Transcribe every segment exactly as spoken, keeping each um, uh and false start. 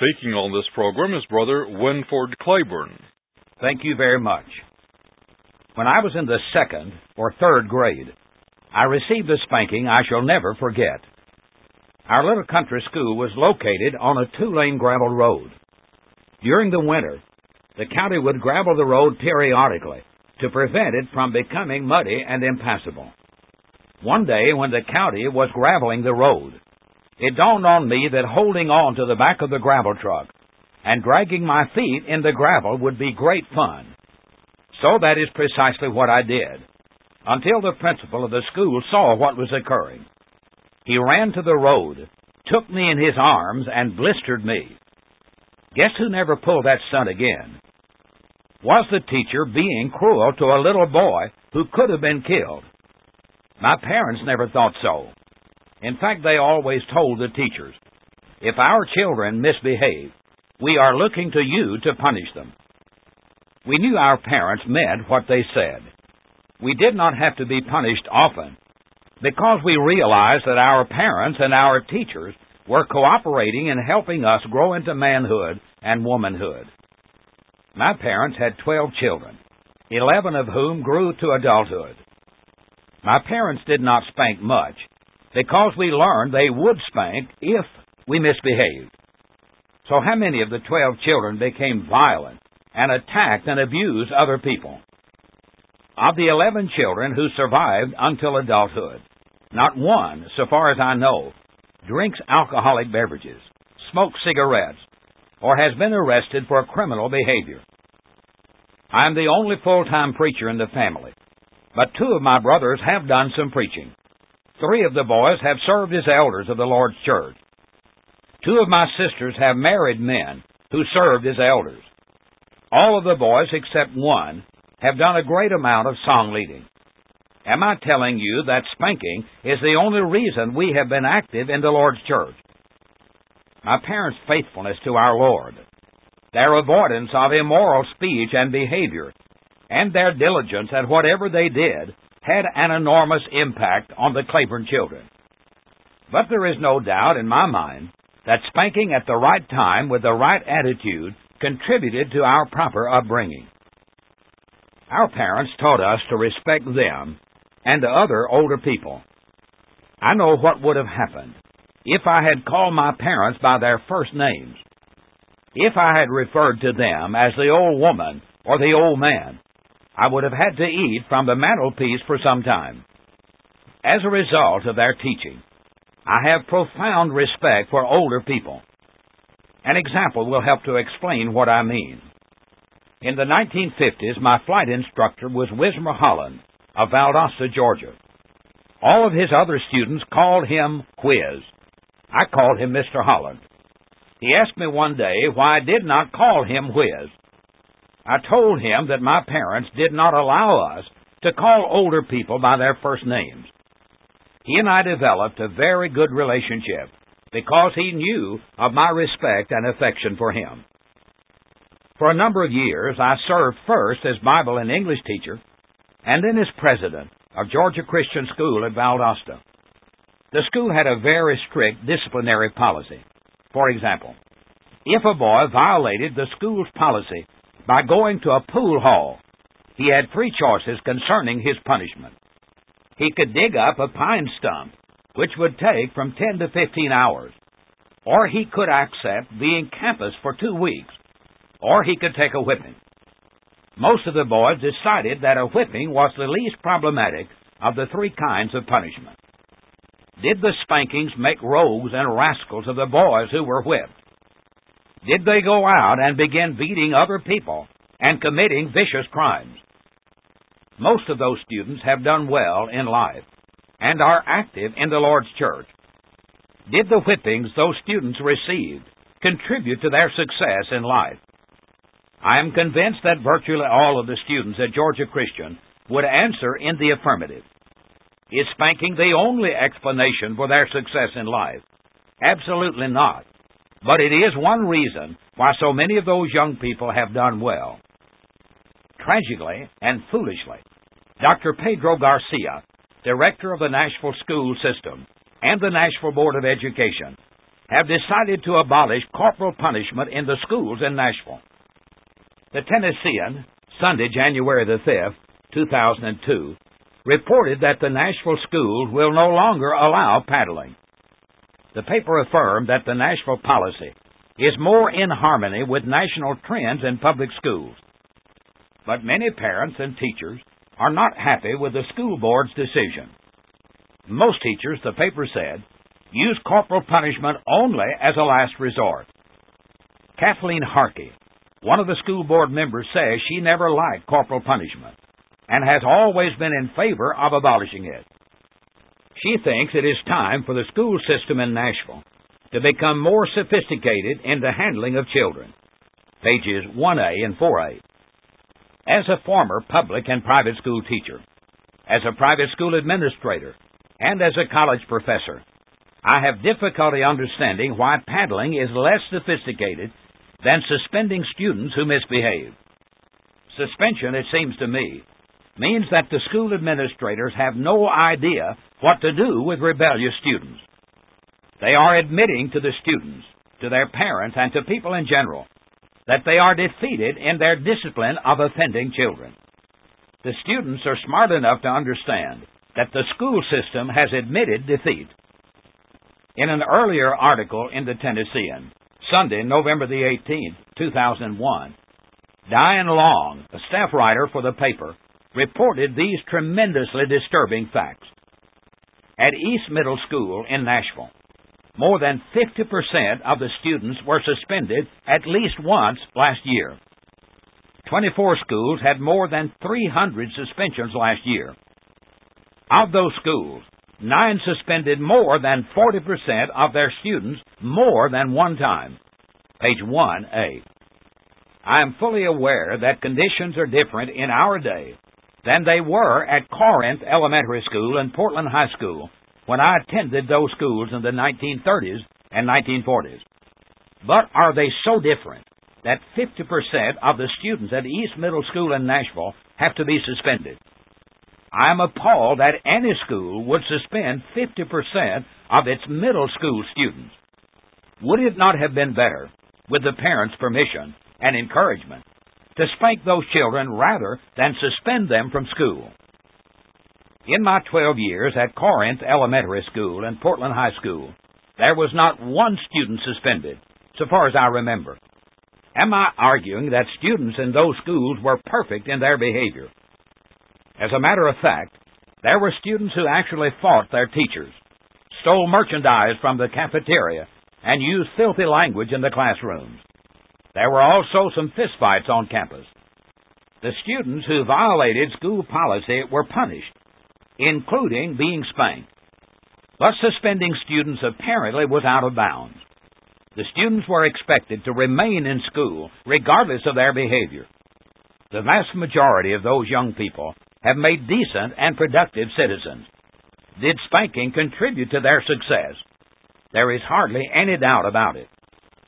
speaking on this program is Brother Winford Claiborne. Thank you very much. When I was in the second or third grade, I received a spanking I shall never forget. Our little country school was located on a two-lane gravel road. During the winter, the county would gravel the road periodically to prevent it from becoming muddy and impassable. One day, when the county was graveling the road, it dawned on me that holding on to the back of the gravel truck and dragging my feet in the gravel would be great fun. So that is precisely what I did, until the principal of the school saw what was occurring. He ran to the road, took me in his arms, and blistered me. Guess who never pulled that stunt again? Was the teacher being cruel to a little boy who could have been killed? My parents never thought so. In fact, they always told the teachers, if our children misbehave, we are looking to you to punish them. We knew our parents meant what they said. We did not have to be punished often because we realized that our parents and our teachers were cooperating in helping us grow into manhood and womanhood. My parents had twelve children, eleven of whom grew to adulthood. My parents did not spank much because we learned they would spank if we misbehaved. So how many of the twelve children became violent and attacked and abused other people? Of the eleven children who survived until adulthood, not one, so far as I know, drinks alcoholic beverages, smokes cigarettes, or has been arrested for criminal behavior. I am the only full-time preacher in the family, but two of my brothers have done some preaching. Three of the boys have served as elders of the Lord's church. Two of my sisters have married men who served as elders. All of the boys, except one, have done a great amount of song leading. Am I telling you that spanking is the only reason we have been active in the Lord's church? My parents' faithfulness to our Lord, their avoidance of immoral speech and behavior, and their diligence at whatever they did had an enormous impact on the Claiborne children. But there is no doubt in my mind that spanking at the right time with the right attitude contributed to our proper upbringing. Our parents taught us to respect them and the other older people. I know what would have happened if I had called my parents by their first names, if I had referred to them as the old woman or the old man. I would have had to eat from the mantelpiece for some time. As a result of their teaching, I have profound respect for older people. An example will help to explain what I mean. In the nineteen fifties, my flight instructor was Wismer Holland of Valdosta, Georgia. All of his other students called him Whiz. I called him Mister Holland. He asked me one day why I did not call him Whiz. I told him that my parents did not allow us to call older people by their first names. He and I developed a very good relationship because he knew of my respect and affection for him. For a number of years, I served first as Bible and English teacher and then as president of Georgia Christian School at Valdosta. The school had a very strict disciplinary policy. For example, if a boy violated the school's policy by going to a pool hall, he had three choices concerning his punishment. He could dig up a pine stump, which would take from ten to fifteen hours, or he could accept being campused for two weeks, or he could take a whipping. Most of the boys decided that a whipping was the least problematic of the three kinds of punishment. Did the spankings make rogues and rascals of the boys who were whipped? Did they go out and begin beating other people and committing vicious crimes? Most of those students have done well in life and are active in the Lord's church. Did the whippings those students received contribute to their success in life? I am convinced that virtually all of the students at Georgia Christian would answer in the affirmative. Is spanking the only explanation for their success in life? Absolutely not. But it is one reason why so many of those young people have done well. Tragically and foolishly, Doctor Pedro Garcia, director of the Nashville school system and the Nashville Board of Education, have decided to abolish corporal punishment in the schools in Nashville. The Tennessean, Sunday, January the fifth, two thousand two, reported that the Nashville schools will no longer allow paddling. The paper affirmed that the Nashville policy is more in harmony with national trends in public schools. But many parents and teachers are not happy with the school board's decision. Most teachers, the paper said, use corporal punishment only as a last resort. Kathleen Harkey, one of the school board members, says she never liked corporal punishment and has always been in favor of abolishing it. She thinks it is time for the school system in Nashville to become more sophisticated in the handling of children. Pages one A and four A. As a former public and private school teacher, as a private school administrator, and as a college professor, I have difficulty understanding why paddling is less sophisticated than suspending students who misbehave. Suspension, it seems to me, means that the school administrators have no idea what to do with rebellious students. They are admitting to the students, to their parents, and to people in general that they are defeated in their discipline of offending children. The students are smart enough to understand that the school system has admitted defeat. In an earlier article in the Tennessean, Sunday, November the eighteenth, two thousand one, Diane Long, a staff writer for the paper, reported these tremendously disturbing facts. At East Middle School in Nashville, more than fifty percent of the students were suspended at least once last year. twenty-four schools had more than three hundred suspensions last year. Of those schools, nine suspended more than forty percent of their students more than one time. Page one A. I am fully aware that conditions are different in our day than they were at Corinth Elementary School and Portland High School when I attended those schools in the nineteen thirties and nineteen forties. But are they so different that fifty percent of the students at East Middle School in Nashville have to be suspended? I am appalled that any school would suspend fifty percent of its middle school students. Would it not have been better, with the parents' permission and encouragement, to spank those children rather than suspend them from school? In my twelve years at Corinth Elementary School and Portland High School, there was not one student suspended, so far as I remember. Am I arguing that students in those schools were perfect in their behavior? As a matter of fact, there were students who actually fought their teachers, stole merchandise from the cafeteria, and used filthy language in the classrooms. There were also some fistfights on campus. The students who violated school policy were punished, including being spanked. But suspending students apparently was out of bounds. The students were expected to remain in school regardless of their behavior. The vast majority of those young people have made decent and productive citizens. Did spanking contribute to their success? There is hardly any doubt about it.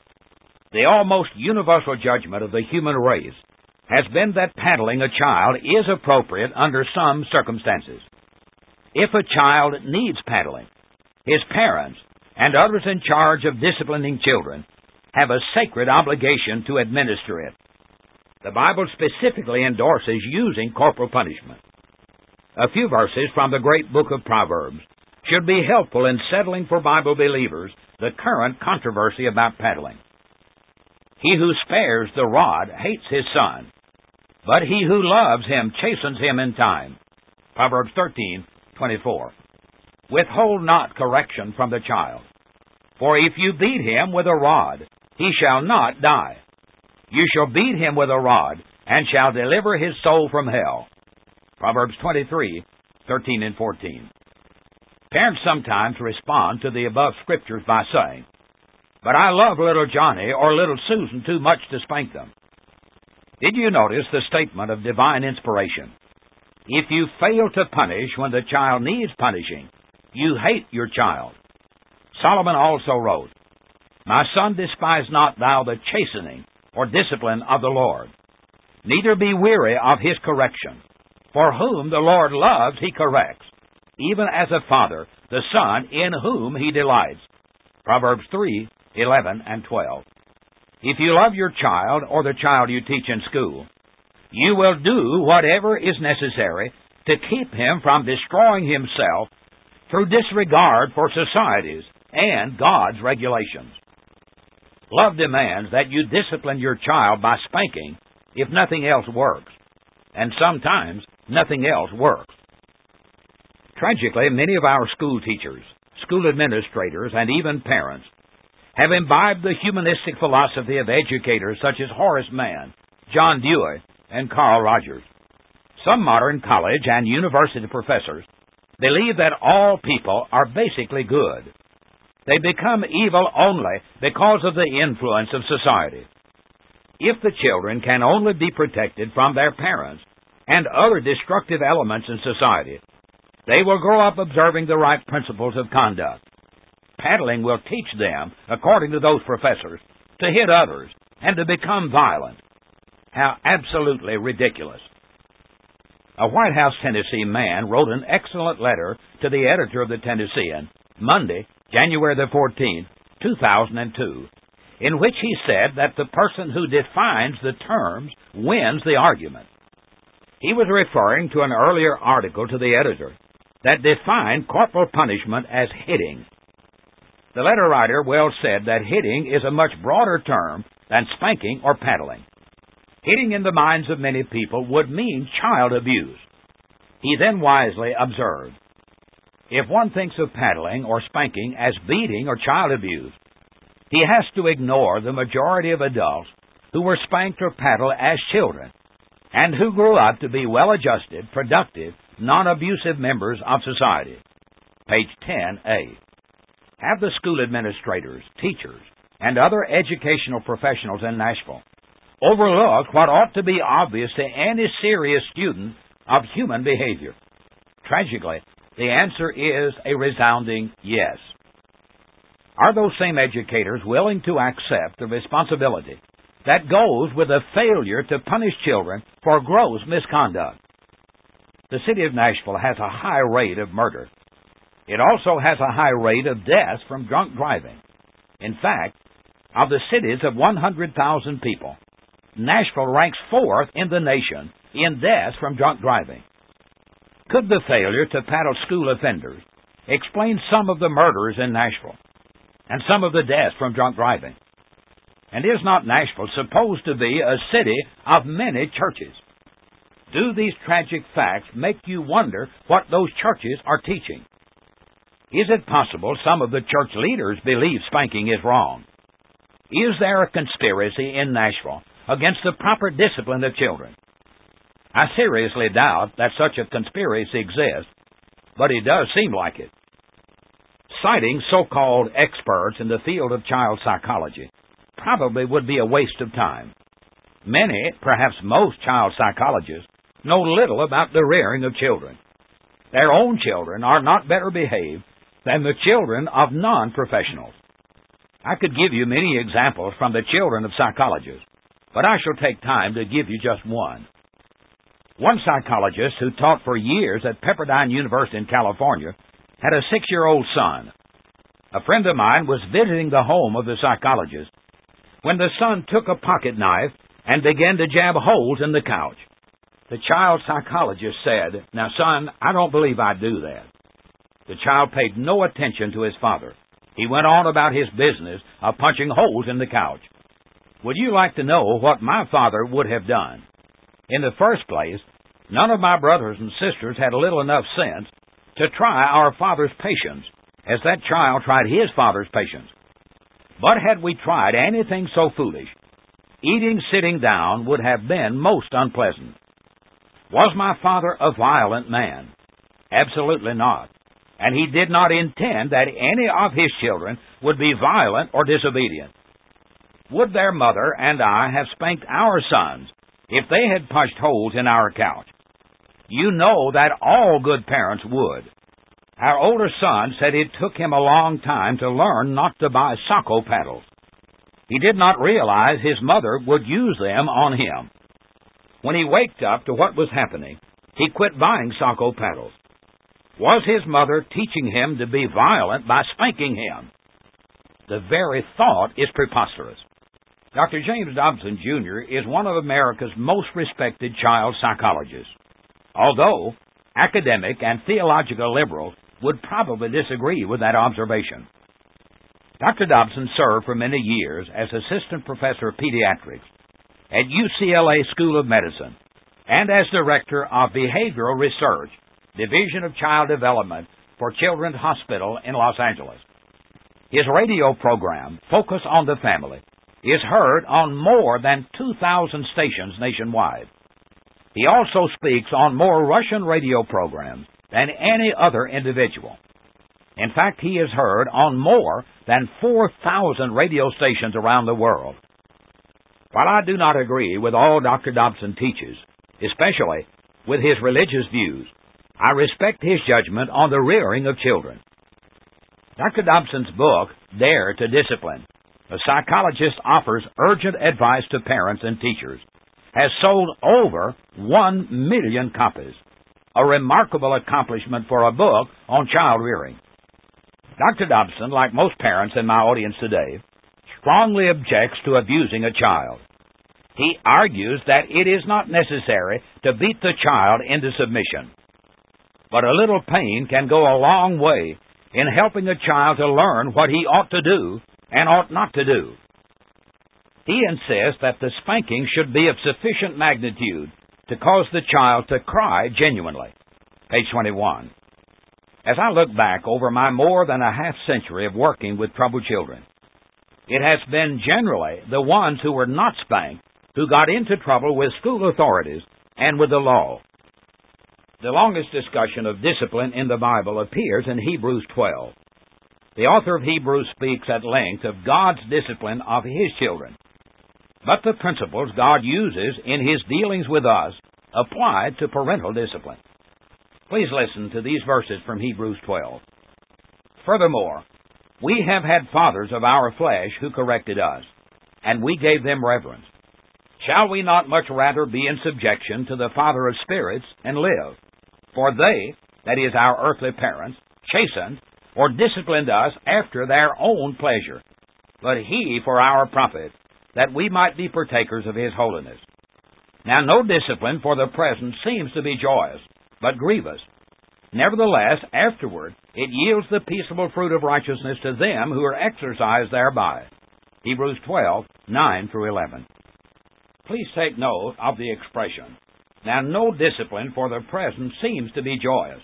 The almost universal judgment of the human race has been that paddling a child is appropriate under some circumstances. If a child needs paddling, his parents and others in charge of disciplining children have a sacred obligation to administer it. The Bible specifically endorses using corporal punishment. A few verses from the great book of Proverbs should be helpful in settling for Bible believers the current controversy about paddling. He who spares the rod hates his son, but he who loves him chastens him in time. Proverbs thirteen twenty-four. Withhold not correction from the child, for if you beat him with a rod, he shall not die. You shall beat him with a rod, and shall deliver his soul from hell. Proverbs twenty-three thirteen and fourteen. Parents sometimes respond to the above scriptures by saying, "But I love little Johnny or little Susan too much to spank them." Did you notice the statement of divine inspiration? If you fail to punish when the child needs punishing, you hate your child. Solomon also wrote, "My son, despise not thou the chastening or discipline of the Lord, neither be weary of his correction. For whom the Lord loves he corrects, even as a father the son in whom he delights." Proverbs three, eleven, and twelve. If you love your child or the child you teach in school, you will do whatever is necessary to keep him from destroying himself through disregard for society's and God's regulations. Love demands that you discipline your child by spanking if nothing else works, and sometimes nothing else works. Tragically, many of our school teachers, school administrators, and even parents have imbibed the humanistic philosophy of educators such as Horace Mann, John Dewey, and Carl Rogers. Some modern college and university professors believe that all people are basically good. They become evil only because of the influence of society. If the children can only be protected from their parents and other destructive elements in society, they will grow up observing the right principles of conduct. Paddling will teach them, according to those professors, to hit others and to become violent. How absolutely ridiculous. A White House, Tennessee man wrote an excellent letter to the editor of the Tennessean, Monday, January the fourteenth, two thousand two, in which he said that the person who defines the terms wins the argument. He was referring to an earlier article to the editor that defined corporal punishment as hitting. The letter writer well said that hitting is a much broader term than spanking or paddling. Hitting in the minds of many people would mean child abuse. He then wisely observed, if one thinks of paddling or spanking as beating or child abuse, he has to ignore the majority of adults who were spanked or paddled as children and who grew up to be well-adjusted, productive, non-abusive members of society. Page ten A. Have the school administrators, teachers, and other educational professionals in Nashville overlooked what ought to be obvious to any serious student of human behavior? Tragically, the answer is a resounding yes. Are those same educators willing to accept the responsibility that goes with the failure to punish children for gross misconduct? The city of Nashville has a high rate of murder. It also has a high rate of deaths from drunk driving. In fact, of the cities of one hundred thousand people, Nashville ranks fourth in the nation in deaths from drunk driving. Could the failure to paddle school offenders explain some of the murders in Nashville and some of the deaths from drunk driving? And is not Nashville supposed to be a city of many churches? Do these tragic facts make you wonder what those churches are teaching? Is it possible some of the church leaders believe spanking is wrong? Is there a conspiracy in Nashville against the proper discipline of children? I seriously doubt that such a conspiracy exists, but it does seem like it. Citing so-called experts in the field of child psychology probably would be a waste of time. Many, perhaps most child psychologists know little about the rearing of children. Their own children are not better behaved than the children of non-professionals. I could give you many examples from the children of psychologists, but I shall take time to give you just one. One psychologist who taught for years at Pepperdine University in California had a six-year-old son. A friend of mine was visiting the home of the psychologist when the son took a pocket knife and began to jab holes in the couch. The child psychologist said, "Now, son, I don't believe I'd do that." The child paid no attention to his father. He went on about his business of punching holes in the couch. Would you like to know what my father would have done? In the first place, none of my brothers and sisters had little enough sense to try our father's patience, as that child tried his father's patience. But had we tried anything so foolish, eating sitting down would have been most unpleasant. Was my father a violent man? Absolutely not. And he did not intend that any of his children would be violent or disobedient. Would their mother and I have spanked our sons if they had punched holes in our couch? You know that all good parents would. Our older son said it took him a long time to learn not to buy Socko paddles. He did not realize his mother would use them on him. When he waked up to what was happening, he quit buying Socko paddles. Was his mother teaching him to be violent by spanking him? The very thought is preposterous. Doctor James Dobson, Junior is one of America's most respected child psychologists, although academic and theological liberals would probably disagree with that observation. Doctor Dobson served for many years as Assistant Professor of Pediatrics at U C L A School of Medicine and as Director of Behavioral Research, Division of Child Development for Children's Hospital in Los Angeles. His radio program, Focus on the Family, is heard on more than two thousand stations nationwide. He also speaks on more Russian radio programs than any other individual. In fact, he is heard on more than four thousand radio stations around the world. While I do not agree with all Doctor Dobson teaches, especially with his religious views, I respect his judgment on the rearing of children. Doctor Dobson's book, Dare to Discipline, a psychologist offers urgent advice to parents and teachers, has sold over one million copies, a remarkable accomplishment for a book on child rearing. Doctor Dobson, like most parents in my audience today, strongly objects to abusing a child. He argues that it is not necessary to beat the child into submission, but a little pain can go a long way in helping a child to learn what he ought to do and ought not to do. He insists that the spanking should be of sufficient magnitude to cause the child to cry genuinely. Page twenty-one. As I look back over my more than a half century of working with troubled children, it has been generally the ones who were not spanked who got into trouble with school authorities and with the law. The longest discussion of discipline in the Bible appears in Hebrews twelve. The author of Hebrews speaks at length of God's discipline of His children, but the principles God uses in His dealings with us apply to parental discipline. Please listen to these verses from Hebrews twelve. Furthermore, we have had fathers of our flesh who corrected us, and we gave them reverence. Shall we not much rather be in subjection to the Father of spirits and live? For they, that is, our earthly parents, chastened or disciplined us after their own pleasure, but He for our profit, that we might be partakers of His holiness. Now no discipline for the present seems to be joyous, but grievous. Nevertheless, afterward it yields the peaceable fruit of righteousness to them who are exercised thereby. Hebrews twelve, nine through eleven. Please take note of the expression, now no discipline for the present seems to be joyous.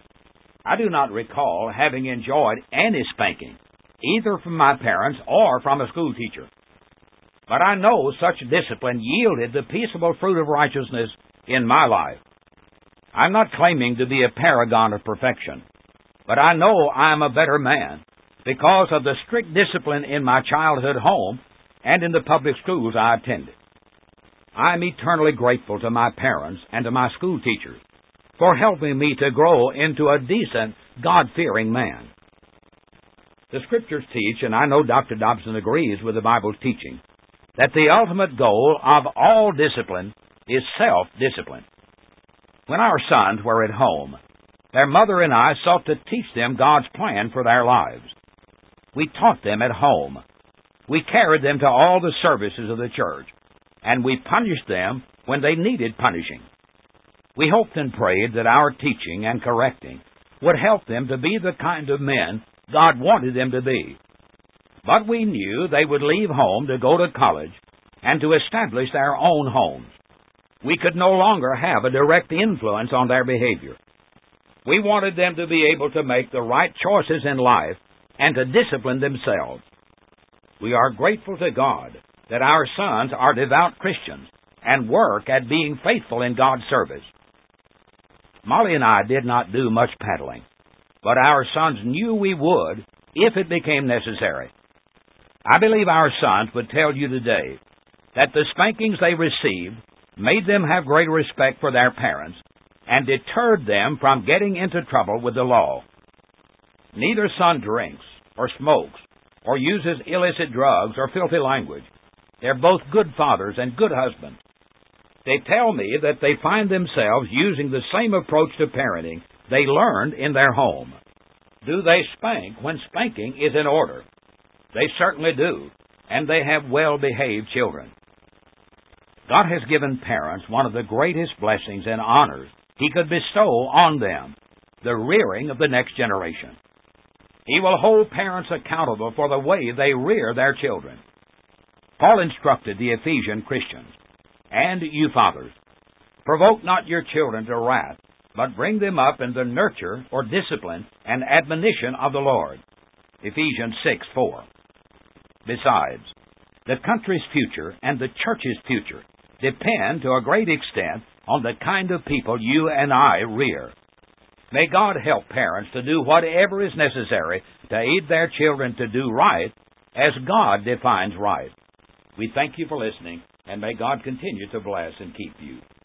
I do not recall having enjoyed any spanking, either from my parents or from a school teacher. But I know such discipline yielded the peaceable fruit of righteousness in my life. I'm not claiming to be a paragon of perfection, but I know I am a better man because of the strict discipline in my childhood home and in the public schools I attended. I am eternally grateful to my parents and to my school teachers for helping me to grow into a decent, God-fearing man. The Scriptures teach, and I know Doctor Dobson agrees with the Bible's teaching, that the ultimate goal of all discipline is self-discipline. When our sons were at home, their mother and I sought to teach them God's plan for their lives. We taught them at home. We carried them to all the services of the church, and we punished them when they needed punishing. We hoped and prayed that our teaching and correcting would help them to be the kind of men God wanted them to be. But we knew they would leave home to go to college and to establish their own homes. We could no longer have a direct influence on their behavior. We wanted them to be able to make the right choices in life and to discipline themselves. We are grateful to God that our sons are devout Christians and work at being faithful in God's service. Molly and I did not do much paddling, but our sons knew we would if it became necessary. I believe our sons would tell you today that the spankings they received made them have greater respect for their parents and deterred them from getting into trouble with the law. Neither son drinks or smokes or uses illicit drugs or filthy language. They're both good fathers and good husbands. They tell me that they find themselves using the same approach to parenting they learned in their home. Do they spank when spanking is in order? They certainly do, and they have well-behaved children. God has given parents one of the greatest blessings and honors He could bestow on them, the rearing of the next generation. He will hold parents accountable for the way they rear their children. Paul instructed the Ephesian Christians, "And you fathers, provoke not your children to wrath, but bring them up in the nurture or discipline and admonition of the Lord." Ephesians six four. Besides, the country's future and the church's future depend to a great extent on the kind of people you and I rear. May God help parents to do whatever is necessary to aid their children to do right as God defines right. We thank you for listening, and may God continue to bless and keep you.